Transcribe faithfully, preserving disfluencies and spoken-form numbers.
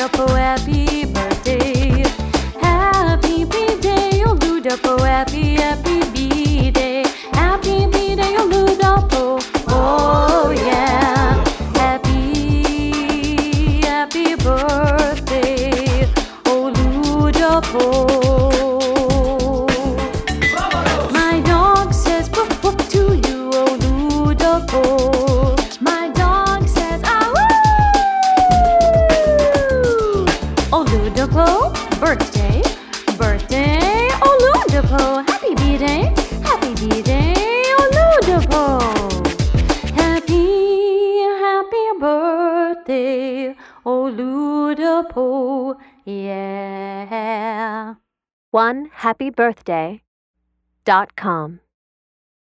Ludapo, happy birthday. Happy birthday, oh Ludapo, happy, happy birthday. Happy birthday, oh Ludapo, oh yeah. Happy, happy birthday, oh Ludapo. My dog says woof woof to you, oh Ludapo. My dog says ah woo. Oh Ludapo, birthday, birthday, oh Ludapo, happy birthday, happy birthday, oh Ludapo. Happy, happy birthday, oh Ludapo, yeah. one happy birthday dot com